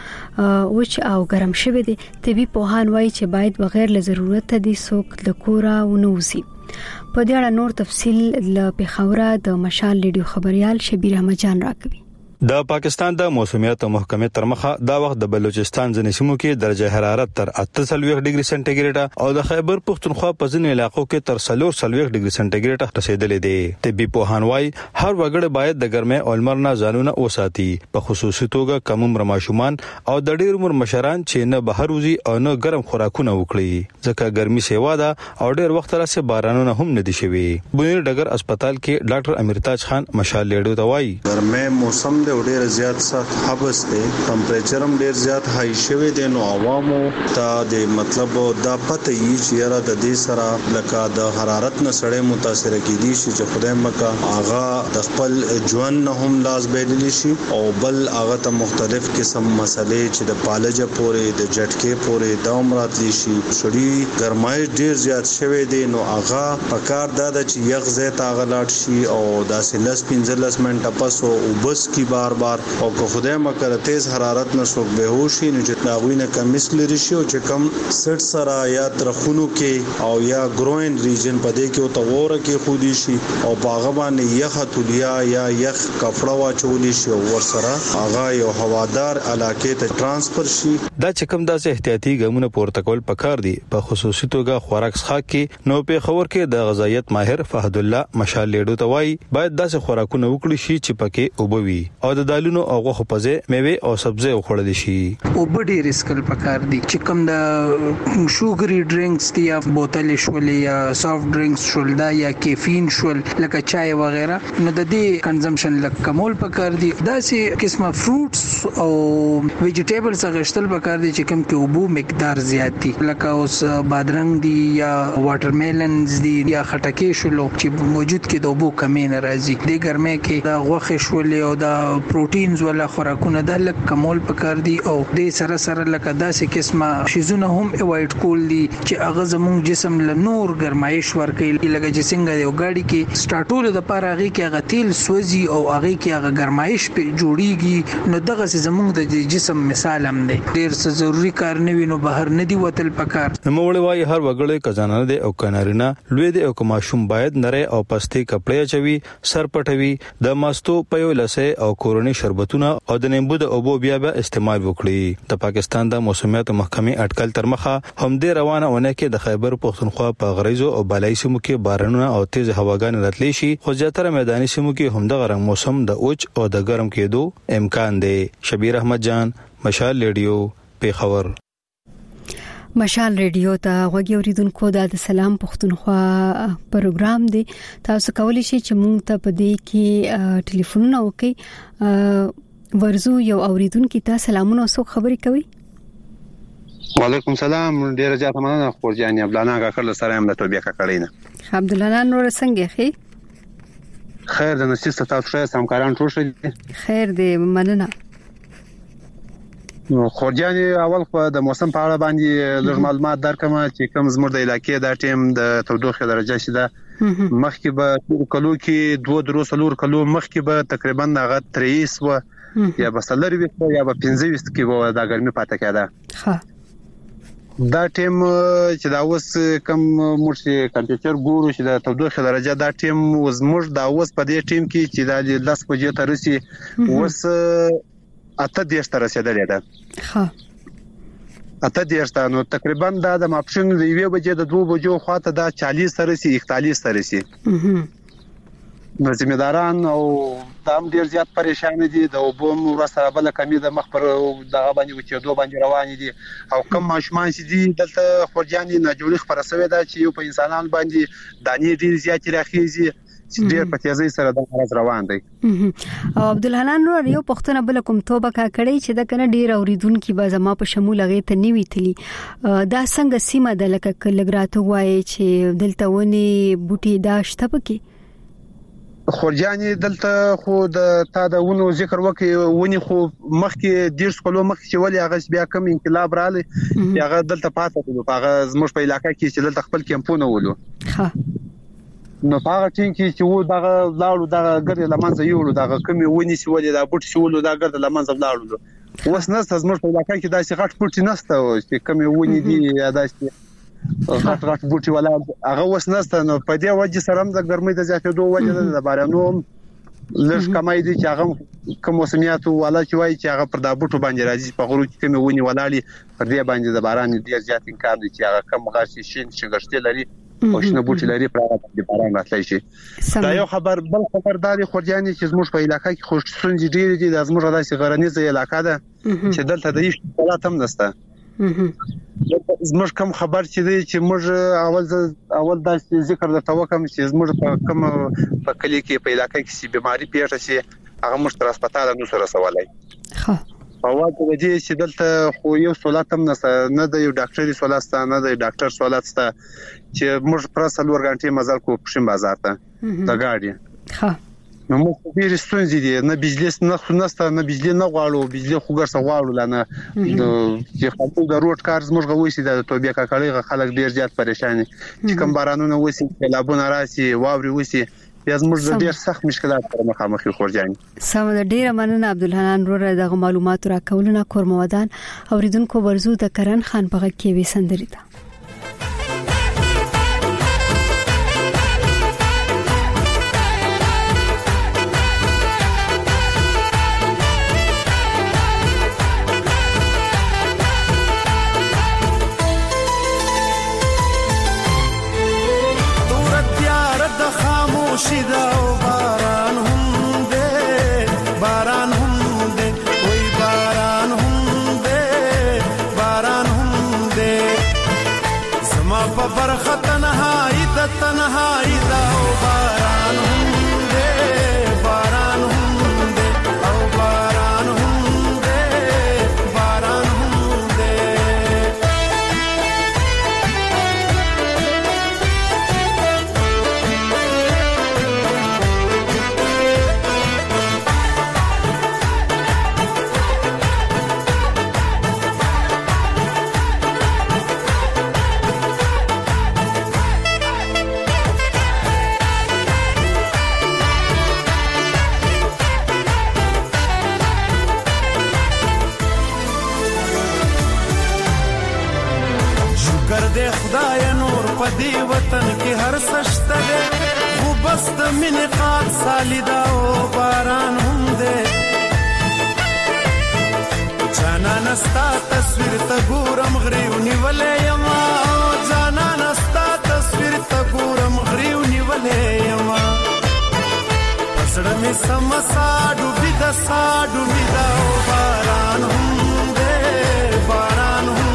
وچ او ګرم شوی دی. طبي پوهان وایي چې باید بغیر له ضرورت دي څوک د کورا ونوزي. په دې اړه نور تفصيل له پیښوره د مشال ریډیو خبريال شبیر احمد جان راکوي. د پاکستان د موسمیات محکمې تر مخه دا وخت د بلوچستان ځینې سیمو کې درجه حرارت تر اته سلويخ ډیګري سنټیګریډ او د خیبر پختونخوا په ځینې علاقو کې تر څلور سلويخ ډیګري سنټیګریډ رسیدلې دي. طبي پوهان وايي هر وګړی باید د ګرمۍ او لمر نه ځانونه وساتي، په خصوصي توګه کم عمر ماشومان او د ډېر عمر مشران چې نه بهر وزي او نه ګرم خوراکونه وکړي ځکه ګرمي سیوا ده او ډېر وخت راځي بارانونه هم نه دي شوي. بونیر ډګر هسپتال کې ډاکټر امیرتاج خان مشال لیډو ته وايي ګرمۍ موسم ډېر زیات سخت حبس دی، ټمپریچر هم ډیر زیات های شوی دی، نو عوامو ته د مطلب دا پته یي چې یاره د دې سره لکه د حرارت نه سړی متاثر کیږي چې خدای مکه آغا د خپل ژوند نه هم لاس بدلی شي او بل هغه ته مختلف قسم مسلې چې د پالجه پورې د جټکې پورې د عمرات شي شړی ګرمای ډیر زیات شوی دی، نو هغه پکار دا د چې یغ زیات اغلاټ شي او داسې لس پنځلس منټه پس او وبس کی بار بار او که خدای مکه تیز حرارت نه څوک بهوشي نو چې داوینه کمیس لري شي او چې کم سټ سره یا ترخونو کې او یا ګروین ریجن پدې کې او توره کې خودي شي او باغ باندې یخ تولیا یا یخ کپڑا واچولې شي او ور سره هغه یو هوادار علاقې ته ترانسفر شي. دا چې کوم داسې احتیاطي ګامونه پورته کول پکار دي په خصوصي توګه خوراک څخه کې نو په خبر کې د غذایت ماهر فهد الله مشال لیډو ته وایي باید داسې خوراکونه وکړي شي چې پکې اوبوي او د دالونو او غوښه پزې میوه او سبزی وخوړل شي. او بډې ریسکل پکار دي چې کوم د شوګري ډرینکس دي یا بوتل شول یا سافټ ډرینکس شول دا یا کیفین شول لکه چای وغیرہ نو د دې کنزمپشن لکه کمول پکار دي. دا سي قسمه فروټس او ویجیټیبلز غشتل پکار دي چې کوم کې اوبو مقدار زیات دي لکه اوس بادرنګ دي یا واټرمیلنز دي یا خټکې شول چې موجود کې د اوبو کمی نه راځي. د ګرمۍ کې د غوښه شول او د پروتینز ولا خوراکونه د لک کمول پکار دي او د سره سره لکه داسې قسمه شیزونه هم اوایډ کول دي چې هغه زموږ جسم له نور ګرمایش ورکړي لکه چې څنګه یو گاډي کې سٹارټول د پاره هغه کې هغه تیل سوځي او هغه کې هغه ګرمایش په جوړیږي نو دغه زموږ د جسم مثال هم دی. ډیر څه ضروری کار نه وینو بهر نه دی وتل پکار. نوموړی وايي هر وګړی کزانه دی او کنارینه لوی دی او کوماشوم باید نری او پستي کپڑے چوي سر پټوي د ماستو په یو لسه او کورونی شربتونه او د نیمبو د اوبو بیا به استعمال وکړي. د پاکستان د موسمیات محکمې اټکل تر مخه هم د روانه ونه کې د خیبر پختونخوا په غریزو او بالای سیمو کې بارانونه او تیز هواګان راتلی شي خو زیاتره میداني سیمو کې هم د غرم موسم د اوچ او د ګرم کېدو امکان دی. شبیر احمد جان مشال ریډیو پیښور. مشال ریډیو ته غوږی اوریدونکو د سلام پختونخوا پروګرام دی. تاسو کولی شئ چې مونږ ته په دې کې ټلیفونونه وکړئ. ورزو یو اوریدونکو ته سلامونه او څوک خبرې کوي؟ وعلیکم سلام. ډیره زیاته مننه خورجان عبدالله کاکړ سره هم د توبې کاکړینه. عبدالله نور څنګه خې؟ خیر د نشسته تاسو سره همکاران ټول شي. خیر دې مننه. نو خورجان اول خو د موسم په اړه باندې لږ معلومات درکم چې کوم زموږ د علاقې د ټیم د تودوخه درجه شیده مخکې به کلو کې دوه درو سلور کلو مخکې به تقریبا هغه تریس و یا به سلور وي یا به پنځه وست کې و د ګرمي پاتې کېده. ها دا ټیم چې دا اوس کم مرشي کمپیوټر ګورو چې د تودوخه درجه دا ټیم وزموږ دا اوس په دې ټیم کې چې د داس بجې تر رسي اوس اته دیش تر رسیدلې ده. ها اته دیش ته نو تقریبا دا د ماپشن د یوې بجې د دوه بجو خواته دا چالیس تر رسي اکتالیس تر رسي. نو ځمېداران او دام ډیر زیات پریشان دي د وبوم ورسره بل کمی د مخبر دغه باندې چې دوه باندې روان دي او کم ماشومان چې دي دلته خورجاني نه جوړ خبره سوي دا چې یو په انسانان باندې دانی ډیر زیات راخیږي ډیر په تیزی سره د مرز روان دی. او عبدالحنان نور یو پښتنه بل کوم توبه کا کړی چې د کنه ډیر اوریدونکو به زما په شمول غې ته نیوي تلی دا څنګه سیمه د لکه کلګراتو وای چې دلته ونی بوټي داشته پکې خورجاني دلته خو د تا د ونو ذکر وکي ونی خو مخکې ډیر سکلو مخکې چې ولې هغه بیا کم انقلاب رالی هغه دلته پاتې کړو هغه زموږ په علاقې کې چې دلته خپل کیمپونه ولو ها نو هغه ټینګ چې و دغه لاړو دغه ګرځي لمنځه یوړو دغه کمی ونی سی ولې دا بوټ سی ولو دا ګرځي لمنځه لاړو اوس نست زموږ په علاقې کې داسې غټ بوټ نسته چې کمی ونی دي یا داسې غټ غټ بوټي ولا هغه اوس نسته نو په دې وجه سره د ګرمۍ د زیاتېدو وجه د بارانو لږ کمای دي چې هغه کوم موسمیات ولا چې وایي چې هغه پر دا بوټو باندې راځي په غرو کې کمی ونی ولالي پر دې باندې د باران ډیر زیات امکان دي چې هغه کم غاشي شین شګشتي لري او شنه بوټي لري پر هغه د باران راتلای شي. دا یو خبر بل خبرداري خورجاني چې زموږ په علاقې کې خوش سنځي ډیر دي د زموږ داسې غرنیزه علاقې ده چې دلته د هیڅ حالت هم نشته. زموږ کوم خبر چې دی چې موږ اول اول د ذکر د توکم چې زموږ په کوم په کلی کې په علاقې کې سي بيماري پیښه شي هغه موږ تر هسپتال نو سره سوالای ها په واده د دې چې دلته خو یو سہولت هم نه د یو ډاکټري سہولت نه د ډاکټر سہولت چې موږ پر څلور غنټې مزل کو پښین بازار ته د ګاډي ها نو موږ ډیر ستونزې دي نه بجلی نه خنسته نه بجلی نه غواړو بجلی خو ګرځه غواړو لنه چې خپل د روډ کار زموږ غوښتي د توبې کا کړي خلک ډیر زیات پریشان دي چې کوم بارانونه وسی لابونه راسي واوري وسی بیا زموږ ډیر سخت مشکلات سره مخامخ خورجاني. سم د ډیر مننه عبدالحنان ور دغه معلومات راکولونه کورمودان اوریدونکو ورزو د کرن خان په کې وی سندري ده. شیدا او باران هم دې باران هم دې وای باران هم دې باران هم دې زما په برخه تنهایی د تنهایی دا او باران هم دې باران هم دې او باران هم دې باران هم دې پدی وطن کې هر سشته ده خو بس د مینې قات سالیدا او باران هم ده جانا نستا تصویر ته ګورم غریو نیولې یما جانا نستا تصویر ته ګورم غریو نیولې یما پسړه می سمسا ډوبې د سا ډوبې دا او باران هم ده باران هم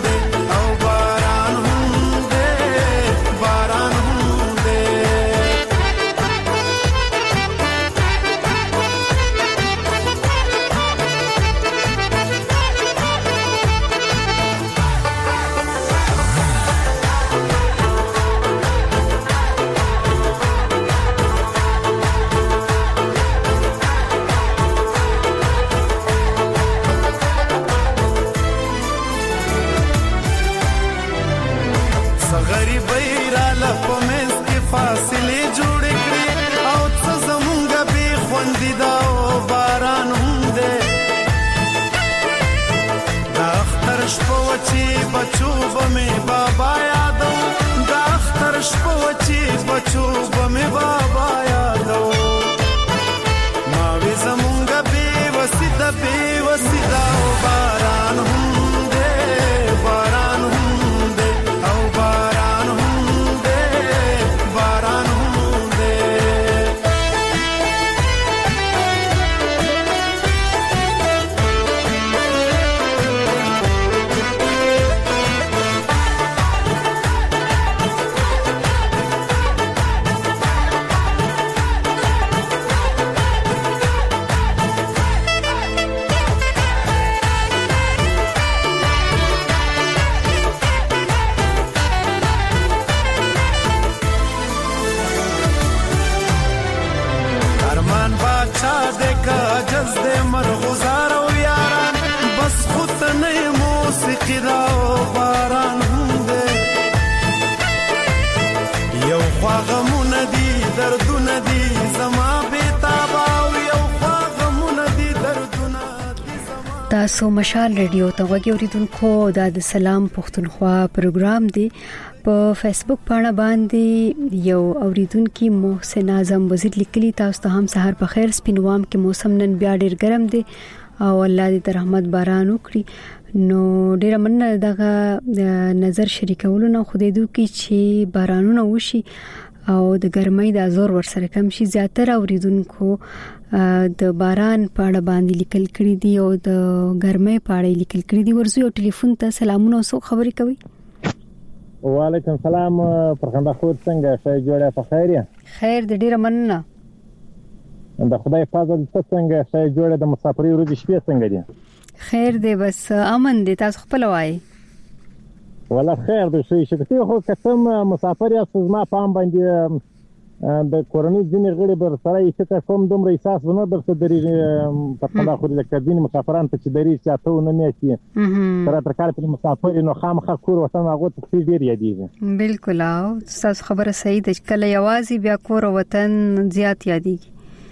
बच्चों बमे बाबा यादो दाख्तर शपोची बच्चों बमे बाबा यादो मावे जमुंगा बेवसिदा बेवसिदा बारान हम दे बारान हम दे औ बारान हम दे बारान हम दे عجز دې مرغزار او یاران بس خود نه موسیقي دا باران دې یو خواغمونه دي دردونه دي زما بیتاب او یو خواغمونه دي دردونه تاسو مشال ریډیو ته وګورئ اوریدونکو دا د سلام پښتونخوا پروګرام دی په فیسبوک باندې باندې یو اوریدونکو محسن اعظم وزیر لیکلی تاسو ته هم سحر په خیر سپینوام کې موسم نن بیا ډیر ګرم دی او الله دې رحمت باران وکړي نو ډیر مننه دغه نظر شریکولو نه خو دې دوی چې بارانونه وشي او د ګرمۍ د زور ورسره کم شي زیاتره اوریدونکو د باران په اړه باندې لیکل کړي دي او د ګرمۍ په اړه لیکل کړي دي ورزو یو ټلیفون ته سلامونه او خبرې کوي وعلیکم سلام فرخنده خود څنګه ښه جوړه په خیر یا خیر د ډیره مننه د خدای فضل ته څنګه ښه جوړه د مسافرۍ ورځې شپې څنګه دي خیر دی بس امن دي تاسو خپل وای ولا خیر دی شي چې خو کتم مسافر یا سزما پام باندې د کورونی ځینې غړي بر سره یې څه کوم دومره احساس ونه درته دري په خلا خوري د کډین مسافرانو ته چې دري چې تاسو نه میاتي تر تر کال په مسافر نو خامخا کور وطن هغه ته ډیر یادېږي بالکل او تاسو خبره صحیح ده کله یوازې بیا کور وطن زیات یادېږي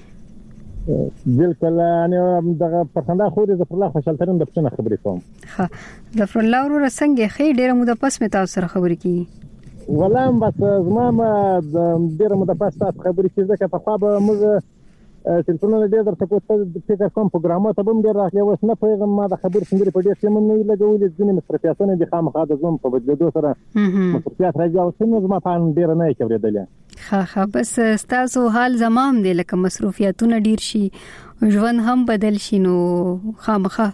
بالکل انا دغه پرخنده خوري د الله خوشحال ترين د پښنه خبرې کوم ها د فر الله ورو څنګه خې ډیره موده پس مې تاسو سره خبرې کیږي ولام بس زما د ډیره موده پس تاسو خبرې کیږي که په خوا به موږ ټلیفونونه ډیر درته کوته د فکر کوم پروګرامو ته هم ډیر راغلی اوس نه پیغام ما د خبر څنګه په ډیر سیمه نه لګولې ځینې مصرفیاتونه د خامخا د زوم په بدلېدو سره مصرفیات راځي او څنګه زما په ډیر نه کېږي ها ها بس تاسو حال زمام دی لکه مصرفیاتونه ډیر شي ژوند هم بدل شي نو خامخا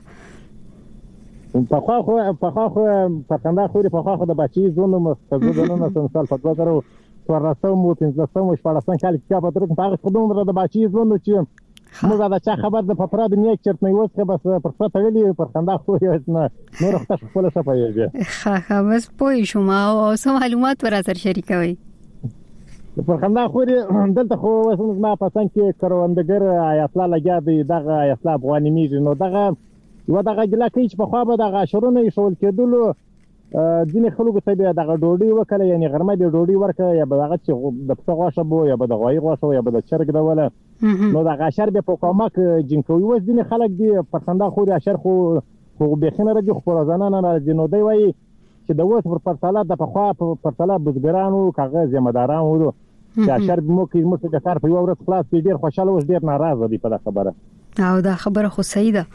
په خوا خو په خوا خو په کنده خوري په خوا خو د بچي زونه مستزدنونه سنسال په دوه درو ورسته مو پنځه مو شپږ کال کې په درو په هغه خدوم د بچي زونه چې موږ دا چا خبر د پپراد نه چرته نه وځه بس پر څه تغلی پر کنده خوري نه نور وخت خپل څه پېږي ها ها بس پوي شوم او سم معلومات ورا سره شریکوي پر کنده خوري دلته خو وسم ما پسند کې کروندګر آیت الله لګیا دی دغه آیت الله افغاني میږي نو دغه و دغه ګلا کې په خوا به دغه شرونه شول کېدلو ځینې خلکو ته به دغه ډوډۍ وکړه یعنی غرمه د ډوډۍ ورکه یا به دغه چې د پښه غوښه بو یا به د غوي غوښه یا به د چرګ ډوله نو دغه شر به په کومک جنکوي و ځینې خلک دی په خندا خو د شر خو خو به خنه راځي خو روزانه نه راځي نو دی وایي چې د وس پر پرتاله د په خوا پر پرتاله بزګرانو کاغذ ذمہداران وو چې شر مو کې مو د کار په یو ورځ خلاص ډیر خوشاله و ډیر ناراضه دي په خبره او دا خبره خو صحیح ده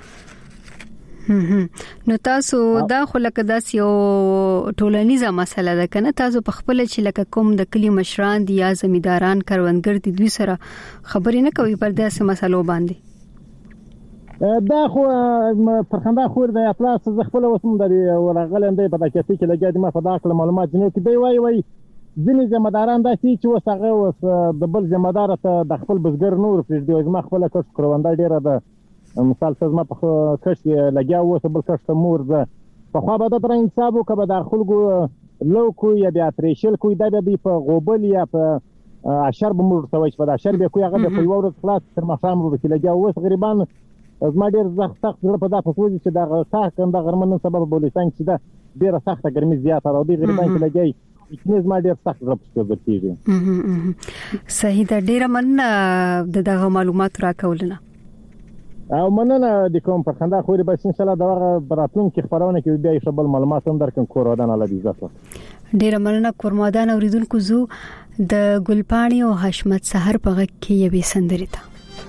نو تاسو دا خو لکه داس یو ټولنیزه مسله ده کنه تاسو په خپل چې لکه کوم د کلی مشران دي یا زمیداران کروندګر دي دوی سره خبرې نه کوي پر داسې مسلو باندې دا خو فرخنده خور د اطلاع څخه خپل وسم د ورغلندې په دکې کې لګیا دي ما په داخله معلومات نه کې دی وای وای ځینې زمیداران دا چې وسغه وس د بل زمیدار ته د خپل بزګر نور پرې دی ما خپل کښ کرونده ډیره ده مثال څه ما په کښ لګیا وسه بل کښ مور ده په خو به د ترنګ حساب وکړه د خلکو لو کو یا بیا پرېشل کوی دا به په غوبل یا په اشر به مور توي په اشر به کوی هغه په یو ورځ خلاص تر مخام ورو کې لګیا وسه غریبان زما ډیر سخت سخت په دا په کوجی چې دا سخت کنده غرمن سبب بولستان چې دا ډیره سخته ګرمي زیاته او دی غریبان کې لګي کینز ما ډیر سخت رب څه کېږي صحیح دا ډیره من دغه معلومات راکولنه او مننه د کوم په خندا خوري بس ان شاء الله دا براتون کې خبرونه کې بیا شبل معلومات هم درکم کورودان الله دې عزت ډیره مننه کورمادان اوریدونکو زو د ګلپاڼي او حشمت سحر په غږ کې یوې سندرې ته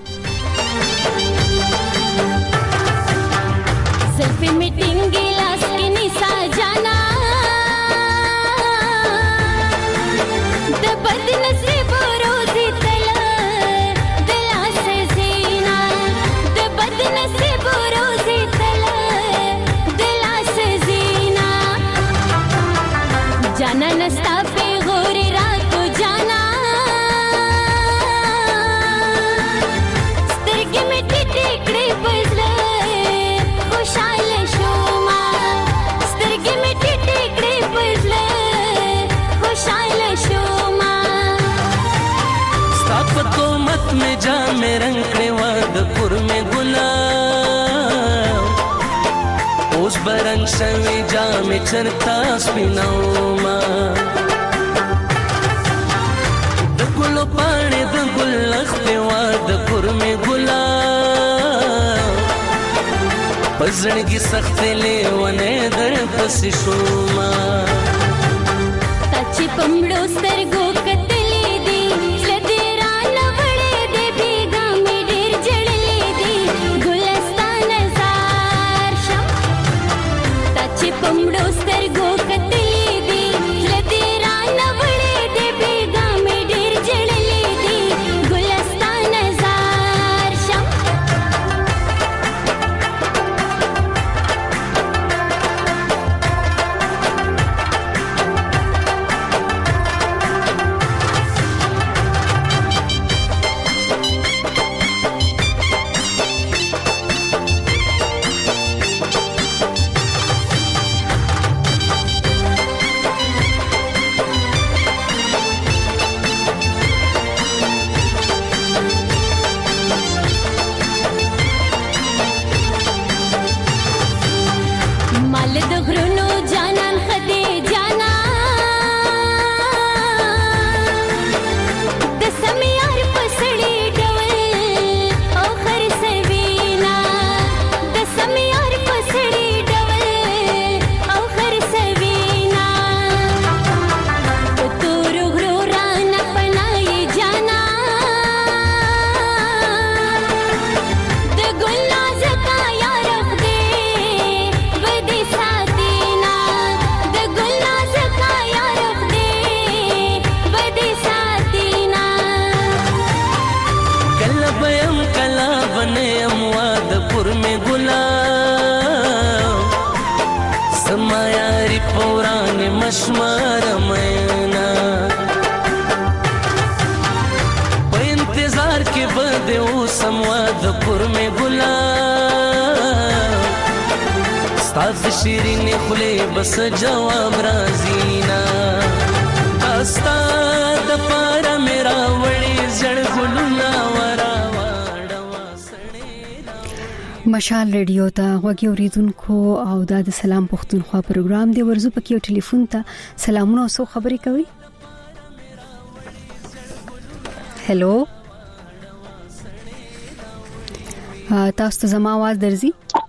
सेल्फी मीटिंग गिलास की निशा जाना द बदनसीब रोजी तला दिला से जीना द बदनसीब रोजी तला दिला से जीना जाना नस्ता पे गोरे रात को जाना स्तिर्गे में टिकड़े बजले खुशाल शो می جام رنگ کړي وا د کور می ګلاب اوس برنګ شوي جام چرتا سپینو ما د ګل پاڼې د ګل لخت وا د کور می ګلاب پزړګي سخت لیونه در پس شوما تچ پمړو سترګو کتلې دي لدرا لوړې دې بیګا مې ډېر جړلې دي ګلستان زار شم تچ پمړو سترګو کتلې دي لدرا لوړې دې بیګا مې ډېر جړلې دي ګلستان زار شم مال د غرونو جانان خدي جانا د سميار پسړي ډول او خر سوينا د سميار پسړي ډول او خر سوينا تور غرو رانا پناي جانا د ګل ناز کا یار خدي ودي ساتینا د ګل ناز کا یار خدي ودي ساتینا کله بیم کلا بنیم واد پر می ګلاب سما یاري پوران مشمار مینا په انتظار کې بده او سم واد پر می ګلاب ستاد شیرین خله بس جواب رازینا استاد پر میرا وړي زړ ګلونا ورا مشال ریډیو ته غوږی اوریدونکو او د سلام پښتونخوا پروګرام دی ورزو پکې یو ټلیفون ته سلامونه او سو خبرې کوي هلو تاسو ته زما आवाज درځي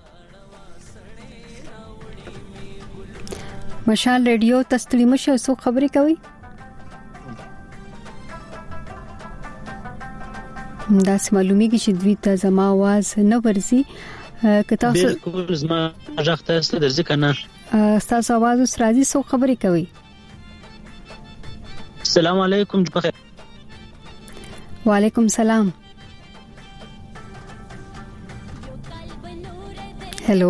مشال ریډیو تستړي مشه سو خبرې کوي دا معلومیږي چې دوی ته زما आवाज نه ورزي که تاسو بالکل زما ځخ تاسو درځي کنه تاسو आवाज اوس راځي سو خبرې کوي السلام علیکم بخیر وعلیکم سلام هلو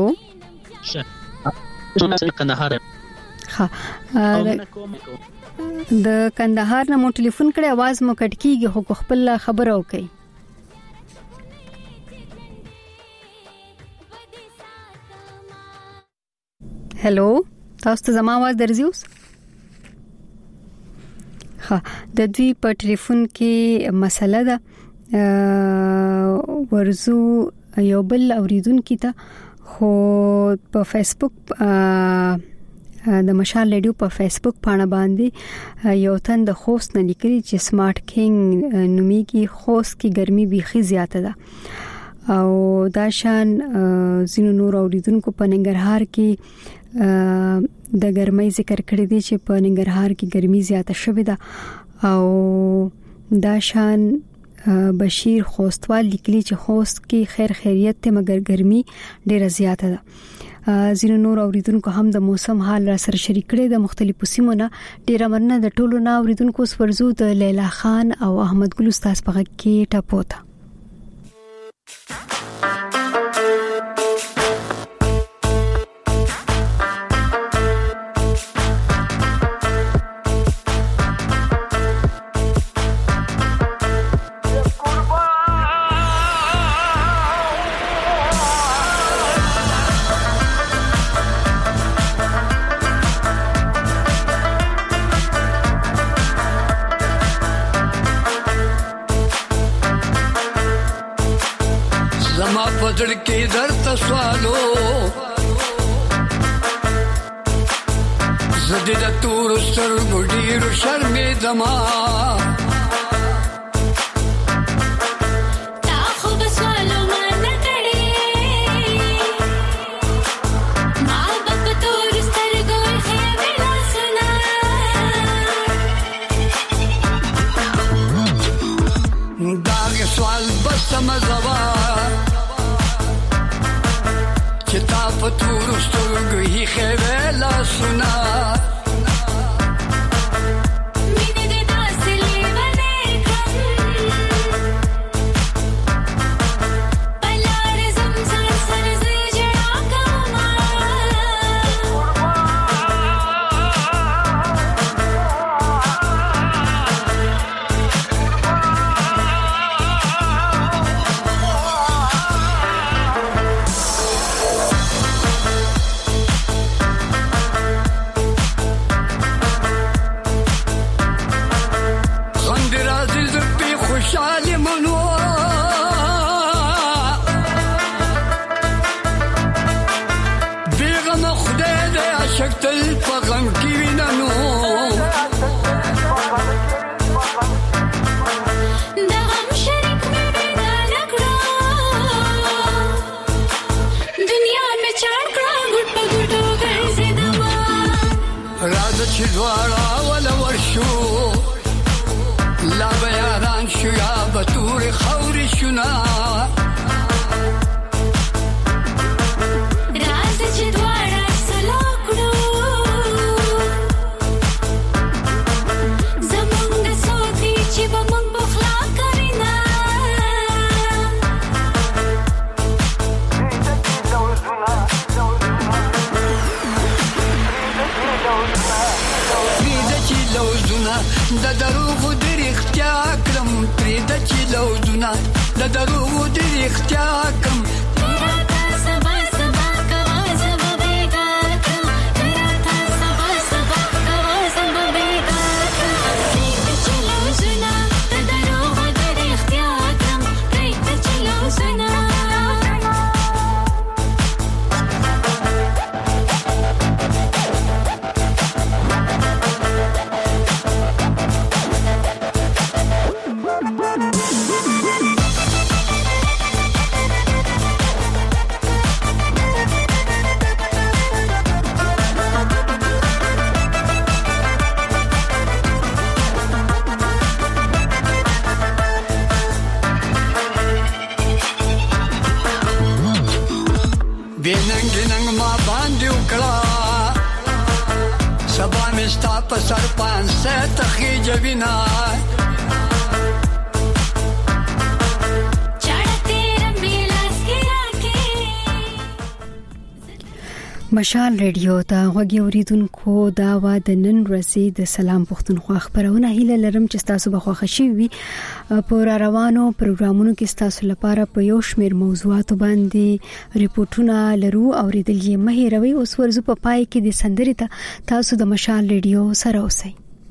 کندهار ها د کندهار نه مو ټلیفون کړی आवाज مو کټ کیږي خو خپل خبر او کوي هلو تاسو ته زما आवाज درځي اوس ها د دوی په ټلیفون کې مسله ده ورزو یو بل اوریدونکو ته خو په فیسبوک د مشال ریډیو په فیسبوک پاڼه باندې یو تن د خوست نه لیکلي چې سمارټ کینګ نوميږي خوست کې ګرمي بيخي زیاته ده او دا شان زینو نور اوریدونکو په ننګرهار کې د ګرمۍ ذکر کړی دی چې په ننګرهار کې ګرمي زیاته شوې ده او دا شان بشیر خوستوال لیکلي چې خوست کې خیر خیریت ته مګر ګرمي ډیره زیاته ده زینو نور اوریدونکو هم د موسم حال را سره شریک کړي د مختلفو سیمونو ډیره مننه د ټولو نو اوریدونکو سورزو د لیلا خان او احمد ګل استاد په غږ کې ټاپوتا पजड़ के दर्द सवालो जदीद तूर सर गुडीर शर्मे दमा समझवा किताब तूर स्तुर्ग ही खेवेला सुना مشال ریډیو ته غوږی اوریدونکو دا و د نن ورځې د سلام پښتونخوا خبرونه هیله لرم چې تاسو به خوښ شي وي په روانو پروګرامونو کې تاسو لپاره په یو شمېر موضوعات باندې ریپورتونه لرو اوریدل یې مه هیروئ. اوس ورځو په پای کې د سندرې ته تاسو د مشال ریډیو سره اوسئ.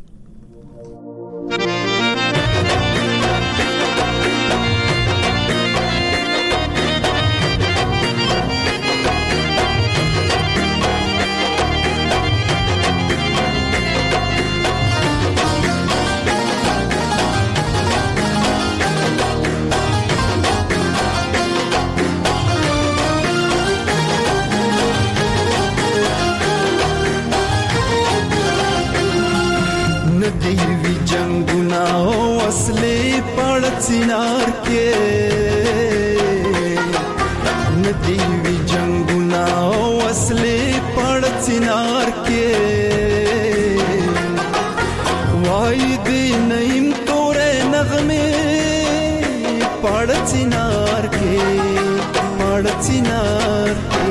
चिनार के नदी भी जंगुना असले पड़ चिनार के वायदे नईम तोरे नगमे पड़ चिनार के पड़ चिनार के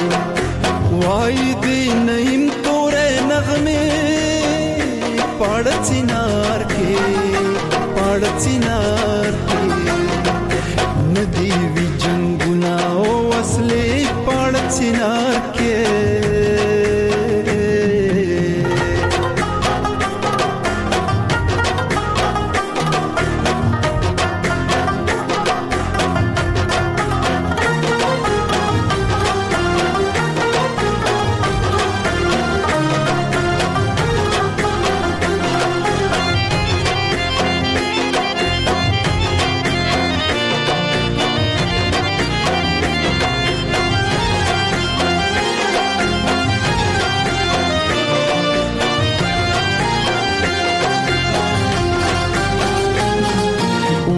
वायदे नईम तोरे नगमे पड़ चिनार के पड़ चिनार के नदी भी जंगुना असले पड़ चिनार के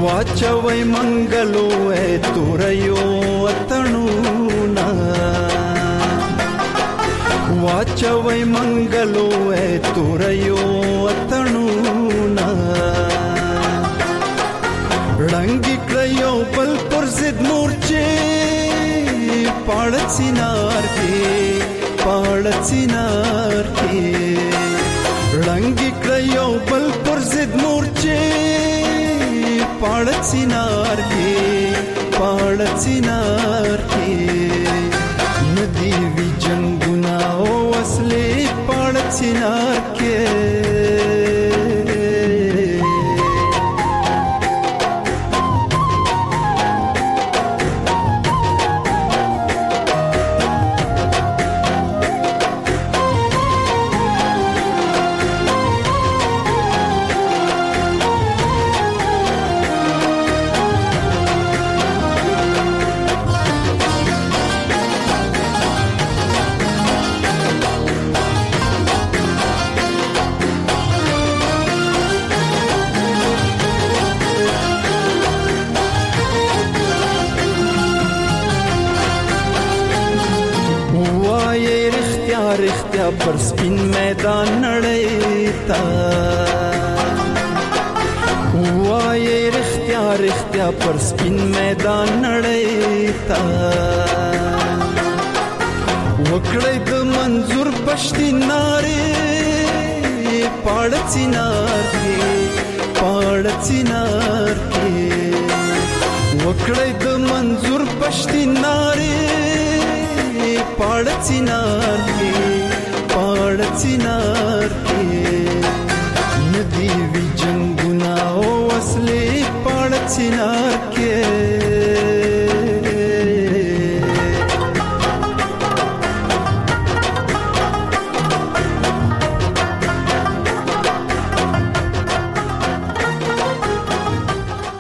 واچوي منګلو اے توريو وطنونا واچوي منګلو اے توريو وطنونا رنگي کړيو بل پر زد مورچه پاړ سينار کې پاړ سينار کې رنگي کړيو بل پر زد مورچه پاړ سينار کې پاړ سينار کې ندي وی جنگنا او اصلي پاړ سينار کې پر سپین میدان نړیتا وای رښتیا رښتیا پر سپین میدان نړیتا وکړې د منظور پښتي نارې پاړ چینار کې پاړ چینار کې وکړې د منظور پښتي نارې پاړ چینار کې پاړ چینار کې ندی وی جنگنا او اصلي پاړ چینار کې